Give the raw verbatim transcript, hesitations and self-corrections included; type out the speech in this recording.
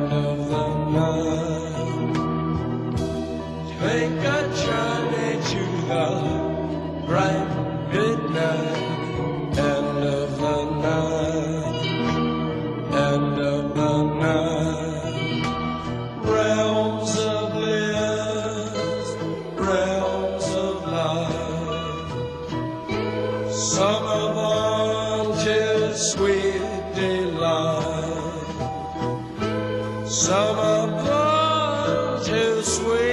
end of the night. Make a journey to the bright midnight. End of the night, end of the night. Realms of bliss, realms of light. Summer wanted sweet delight. Summer wanted sweet